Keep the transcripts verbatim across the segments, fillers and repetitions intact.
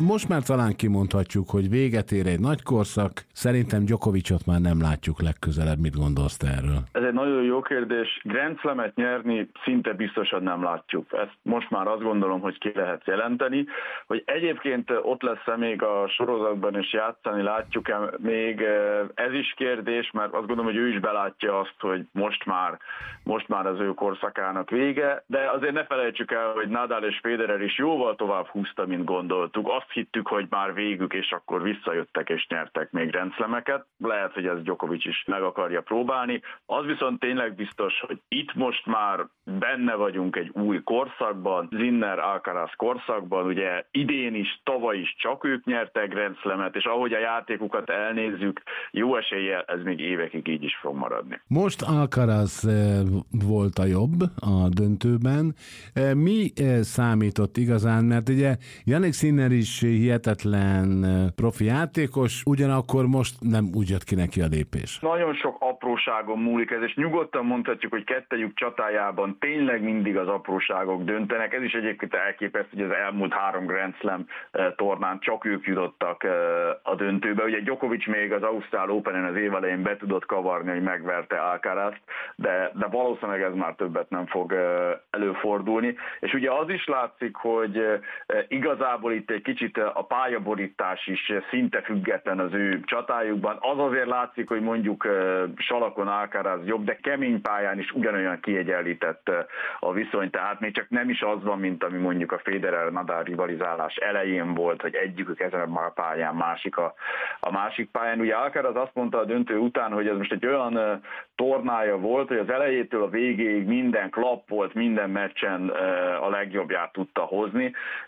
most már talán kimondhatjuk, hogy véget ér egy nagy korszak. Szerintem Djokovicot már nem látjuk legközelebb. Mit gondolsz te erről? Ez egy nagyon jó kérdés. Grand Slamet nyerni szinte biztosan nem látjuk. Ezt most már azt gondolom, hogy ki lehet jelenteni. Hogy egyébként ott lesz-e még a sorozatban és játszani látjuk-e még, ez is kérdés, mert azt gondolom, hogy ő is belátja azt, hogy most már, most már az ő korszakának vége, de azért ne felejtsük el, hogy Nadal és Federer is jóval tovább húzta, mint gondoltuk. Azt hittük, hogy már végük, és akkor visszajöttek és nyertek még Grand Slameket. Lehet, hogy ez Djokovic is meg akarja próbálni. Az viszont tényleg biztos, hogy itt most már benne vagyunk egy új korszakban, Sinner-Alcaraz korszakban, ugye idén is, tavaly is csak ők nyertek Grand Slamet, és ahogy a játékukat elnézzük, jó eséllyel ez még évekig így is fog maradni. Most Alcaraz volt a jobb a döntőben. Mi számított igazán? Mert ugye Jannik Sinner is hihetetlen profi játékos, ugyanakkor most nem úgy jött ki neki a lépés. Nagyon sok apróságon múlik ez, és nyugodtan mondhatjuk, hogy kettejük csatájában tényleg mindig az apróságok döntenek. Ez is egyébként elképesztő, hogy az elmúlt három Grand Slam tornán csak ők jutottak a döntőbe. Ugye Djokovic még az Ausztrál Openen az év elején be tudott kavarni, hogy megverte Alcarazt, de, de valószínűleg ez már többet nem fog előfordulni. És ugye az is látszik, hogy igazából itt egy kicsit a pályaborítás is szinte független az ő csatájukban. Az azért látszik, hogy mondjuk salakon Alcaraz jobb, de kemény pályán is ugyanolyan kiegyenlített a viszony, tehát még csak nem is az van, mint ami mondjuk a Federer-Nadal rivalizálás elején volt, hogy egyikük ezen a pályán, másik a, a másik pályán. Ugye Alcaraz azt mondta a döntő után, hogy ez most egy olyan tornája volt, hogy az elejétől a végéig minden klapp volt, minden meccsen a legjobbját tudta hozni,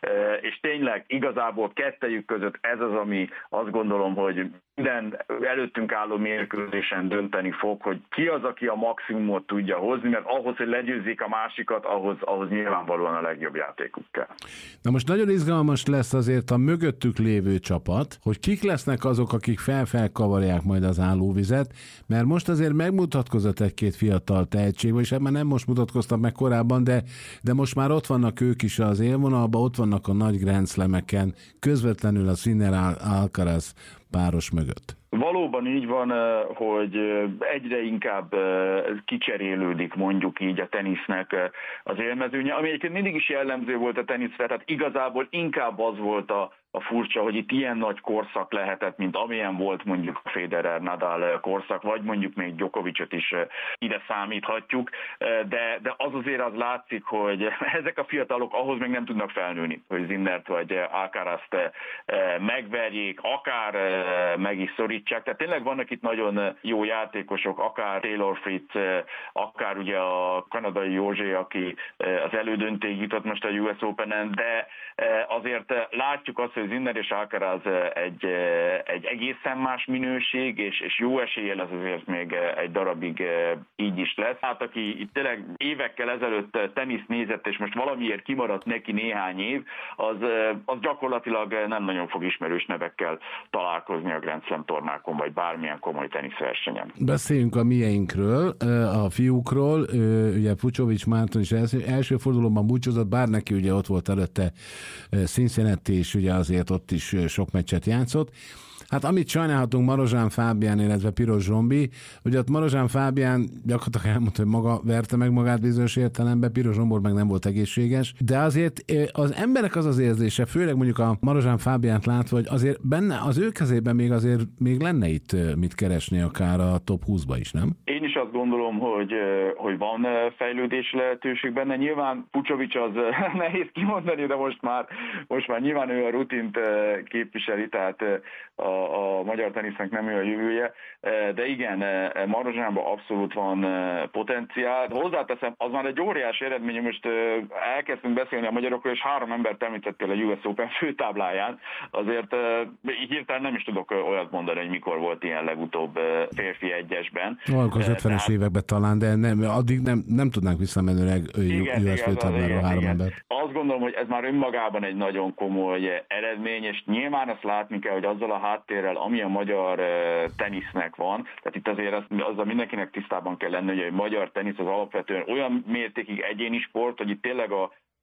és tényleg igazából kettejük között ez az, ami azt gondolom, hogy minden előttünk álló mérkőzésen dönteni fog, hogy ki az, aki a maximumot tudja hozni, mert ahhoz, hogy legyőzzék a másikat, ahhoz, ahhoz nyilvánvalóan a legjobb játékuk kell. Na most nagyon izgalmas lesz azért a mögöttük lévő csapat, hogy kik lesznek azok, akik fel-felkavarják majd az állóvizet, mert most azért megmutatkozott egy-két fiatal tehetség, és ebben nem most mutatkoztak meg korábban, de, de most már ott vannak ők is az élvonalban, ott vannak a nagy Grand Slameken, közvetlenül a Sinner-Alcaraz páros mögött. Valóban így van, hogy egyre inkább kicserélődik mondjuk így a tenisznek az élmezőnye, ami egyébként mindig is jellemző volt a teniszre, tehát igazából inkább az volt a a furcsa, hogy itt ilyen nagy korszak lehetett, mint amilyen volt mondjuk a Federer-Nadal korszak, vagy mondjuk még Djokovicot is ide számíthatjuk, de, de az azért az látszik, hogy ezek a fiatalok ahhoz még nem tudnak felnőni, hogy Sinnert vagy Alcarazt megverjék, akár meg is szorítsák. Tehát tényleg vannak itt nagyon jó játékosok, akár Taylor Fritz, akár ugye a kanadai Józsé, aki az elődöntéig jutott most a U S Openen, de azért látjuk azt, hogy Sinner és Alcaraz egy, egy egészen más minőség, és, és jó eséllyel ez azért még egy darabig így is lesz. Hát aki itt tényleg évekkel ezelőtt teniszt nézett, és most valamiért kimaradt neki néhány év, az, az gyakorlatilag nem nagyon fog ismerős nevekkel találkozni a Grand Slam tornákon, vagy bármilyen komoly teniszversenyen. Beszéljünk a mieinkről, a fiúkról. Ugye Fucsovics Márton is első, első fordulóban búcsúzott, bár neki ugye ott volt előtte Cincinnati, és ugye azért ott is sok meccset játszott. Hát amit sajnálhatunk Marozsán Fábián, illetve Piros Zsombi, ugye ott Marozsán Fábián gyakorlatilag elmondta, hogy maga verte meg magát bizonyos értelemben, Piros Zsombor meg nem volt egészséges, de azért az emberek az az érzése, főleg mondjuk a Marozsán Fábiánt látva, hogy azért benne az ő kezében még azért még lenne itt mit keresni akár a top húszba is, nem? Én is azt gondolom, hogy, hogy van fejlődési lehetőség benne. Nyilván Fucsovics az nehéz kimondani, de most már, most már nyilván ő a rutint képviseli, tehát a a magyar tenisznek nem ő a jövője, de igen, Marozsánban abszolút van potenciál. Hozzáteszem, az már egy óriási eredmény, most elkezdtünk beszélni a magyarokról, és három embert említettél a U S Open főtábláján, azért hirtelen nem is tudok olyat mondani, hogy mikor volt ilyen legutóbb férfi egyesben. Valók az ötvenes Tehát... években talán, de nem, addig nem, nem tudnánk visszamenőleg U S főtábláról három igen. embert. Azt gondolom, hogy ez már önmagában egy nagyon komoly eredmény, és nyilván azt látni kell, hogy azzal a háttérrel, ami a magyar tenisznek van, tehát itt azért az, azzal mindenkinek tisztában kell lenni, hogy a magyar tenisz az alapvetően olyan mértékig egyéni sport, hogy itt tényleg a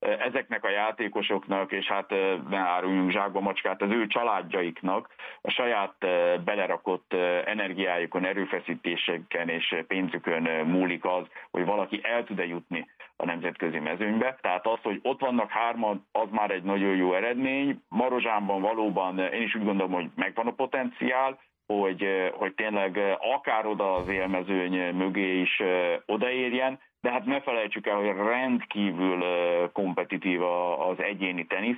ezeknek a játékosoknak, és hát ne áruljunk zsákba macskát, az ő családjaiknak a saját belerakott energiájukon, erőfeszítéseken és pénzükön múlik az, hogy valaki el tud-e jutni a nemzetközi mezőnybe. Tehát az, hogy ott vannak hárman, az már egy nagyon jó eredmény. Marozsánban valóban én is úgy gondolom, hogy megvan a potenciál, hogy, hogy tényleg akár oda az élmezőny mögé is odaérjen, de hát ne felejtsük el, hogy rendkívül kompetitív az egyéni tenisz,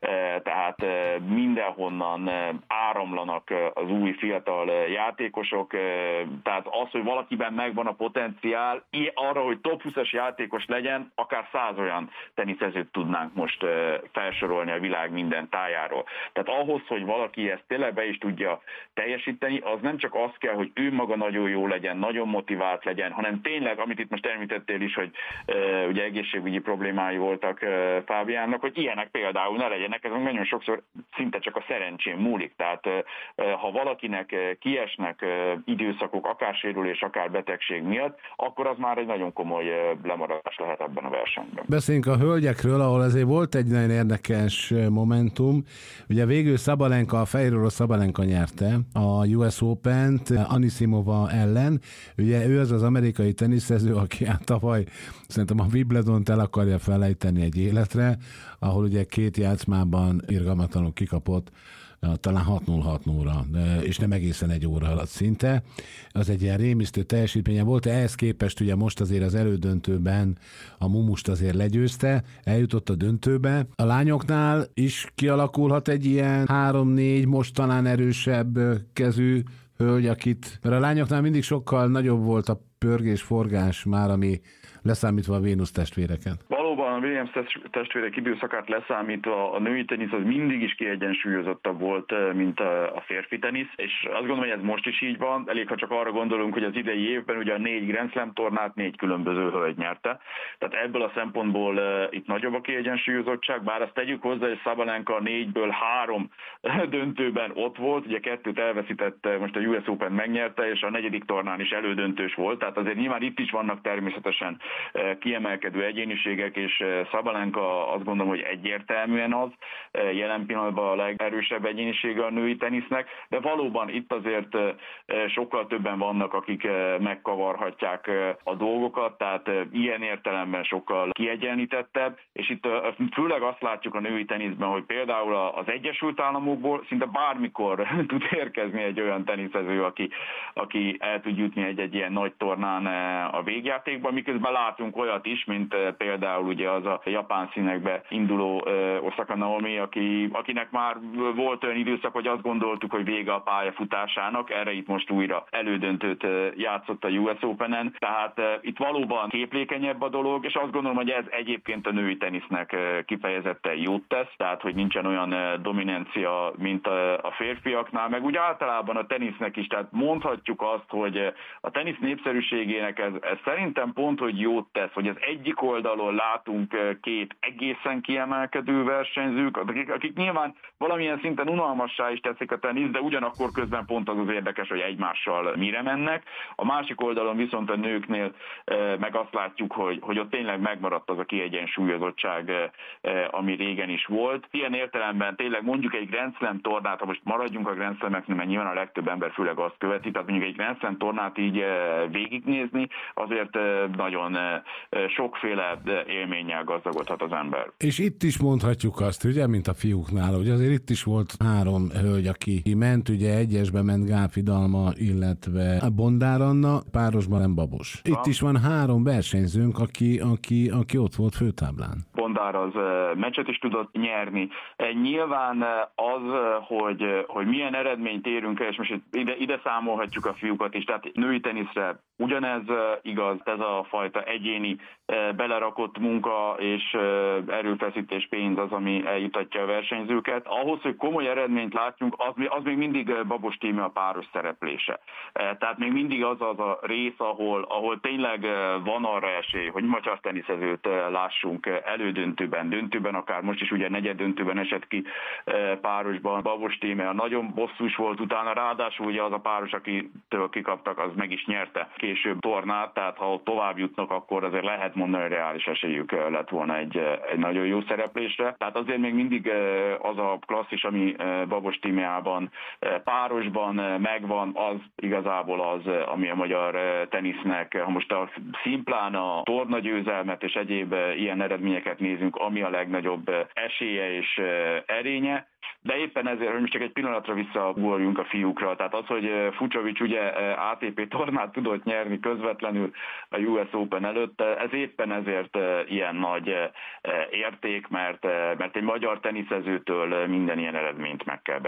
tehát mindenhonnan áramlanak az új fiatal játékosok, tehát az, hogy valakiben megvan a potenciál, arra, hogy top húszas játékos legyen, akár száz olyan teniszezőt tudnánk most felsorolni a világ minden tájáról. Tehát ahhoz, hogy valaki ezt tényleg be is tudja teljesíteni, az nem csak az kell, hogy ő maga nagyon jó legyen, nagyon motivált legyen, hanem tényleg, amit itt most említettél is, hogy uh, ugye egészségügyi problémái voltak uh, Fábiánnak, hogy ilyenek például ne legyenek, ez nagyon sokszor szinte csak a szerencsén múlik. Tehát uh, ha valakinek uh, kiesnek uh, időszakok, akár sérülés, akár betegség miatt, akkor az már egy nagyon komoly uh, lemaradás lehet ebben a versenyben. Beszéljünk a hölgyekről, ahol azért volt egy nagyon érdekes momentum. Ugye végül Szabalenka, a fehér orosz Szabalenka nyerte a U S Opent Anisimova ellen. Ugye ő az az amerikai teniszező, aki hát tavaly szerintem a Wimbledont el akarja felejteni egy életre, ahol ugye két játszmában irgalmatlanul kikapott, talán hat null hat nullra, és nem egészen egy óra alatt szinte. Az egy ilyen rémisztő teljesítménye volt, ehhez képest ugye most azért az elődöntőben a Mumust azért legyőzte, eljutott a döntőbe. A lányoknál is kialakulhat egy ilyen három-négy, most talán erősebb kezű hölgy, akit, mert a lányoknál mindig sokkal nagyobb volt a pörgés-forgás már, ami leszámítva a Vénusz testvéreket. Valóban a Williams testvérek időszakát leszámítva a női tenisz az mindig is kiegyensúlyozottabb volt, mint a férfi tenisz, és azt gondolom, hogy ez most is így van. Elég, ha csak arra gondolunk, hogy az idei évben ugye a négy Grand Slam tornát négy különböző hölgy nyerte. Tehát ebből a szempontból uh, itt nagyobb a kiegyensúlyozottság, bár azt tegyük hozzá, hogy Szabalenka négyből három döntőben ott volt, ugye kettőt elveszített, most a U S Open megnyerte, és a negyedik tornán is elődöntős volt, tehát azért nyilván itt is vannak természetesen kiemelkedő egyéniségek, és Szabalenka azt gondolom, hogy egyértelműen az, jelen pillanatban a legerősebb egyénisége a női tenisznek, de valóban itt azért sokkal többen vannak, akik megkavarhatják a dolgokat, tehát ilyen értelemben sokkal kiegyenlítettebb, és itt főleg azt látjuk a női teniszben, hogy például az Egyesült Államokból szinte bármikor tud érkezni egy olyan teniszező, aki, aki el tud jutni egy-egy ilyen nagy tornán a végjátékban, miközben látunk olyat is, mint például ugye az a japán színekbe induló Osaka Naomi, aki, akinek már volt olyan időszak, hogy azt gondoltuk, hogy vége a pályafutásának, erre itt most újra elődöntőt játszott a U S Openen, tehát itt valóban képlékenyebb a dolog, és azt gondolom, hogy ez egyébként a női tenisznek kifejezetten jót tesz, tehát hogy nincsen olyan dominancia, mint a férfiaknál, meg úgy általában a tenisznek is, tehát mondhatjuk azt, hogy a tenisz népszerűségének ez, ez szerintem pont, hogy jót tesz, hogy az egyik oldalon látunk két egészen kiemelkedő versenyzők, akik, akik nyilván valamilyen szinten unalmassá is teszik a tenisz, de ugyanakkor közben pont az az érdekes, hogy egymással mire mennek. A másik oldalon viszont a nőknél meg azt látjuk, hogy, hogy ott tényleg megmaradt az a kiegyensúlyozottság, ami régen is volt. Ilyen értelemben tényleg mondjuk egy Grand Slam tornát, ha most maradjunk a Grand Slameknél, mert nyilván a legtöbb ember főleg azt követi, tehát mondjuk egy Grand Slam tornát így végignézni, azért nagyon sokféle élménnyel gazdagodhat az ember. És itt is mondhatjuk azt, ugye, mint a fiúknál, hogy azért itt is volt három hölgy, aki ment, ugye egyesbe ment Gáfi Dalma, illetve Bondár Anna, párosban nem Babos. Itt ha. is van három versenyzőnk, aki, aki, aki ott volt főtáblán. Bondár az meccset is tudott nyerni. Nyilván az, hogy, hogy milyen eredményt érünk el, és most ide, ide számolhatjuk a fiúkat is, tehát női teniszre ugyanez igaz, ez a fajta egyéni belerakott munka és erőfeszítés, pénz az, ami eljutatja a versenyzőket. Ahhoz, hogy komoly eredményt látjunk, az, az még mindig Babos Tímé a páros szereplése. Tehát még mindig az az a rész, ahol, ahol tényleg van arra esély, hogy magyar teniszezőt lássunk elődöntőben, döntőben, akár most is ugye negyed döntőben esett ki párosban. Babos Tímé nagyon bosszús volt utána, ráadásul ugye az a páros, akitől kikaptak, az meg is nyerte később tornát, tehát ha tovább jutnak, akkor azért lehet mondani, hogy reális esélyük lett volna egy, egy nagyon jó szereplésre. Tehát azért még mindig az a klasszis, ami Babos Tímeában párosban megvan, az igazából az, ami a magyar tenisznek, ha most a szimplán a tornagyőzelmet és egyéb ilyen eredményeket nézünk, ami a legnagyobb esélye és erénye. De éppen ezért, hogy most csak egy pillanatra visszaugorjunk a fiúkra, tehát az, hogy Fucsovics ugye á té pé tornát tudott nyerni közvetlenül a U S Open előtt, ez éppen ezért ilyen nagy érték, mert, mert egy magyar teniszezőtől minden ilyen eredményt meg kell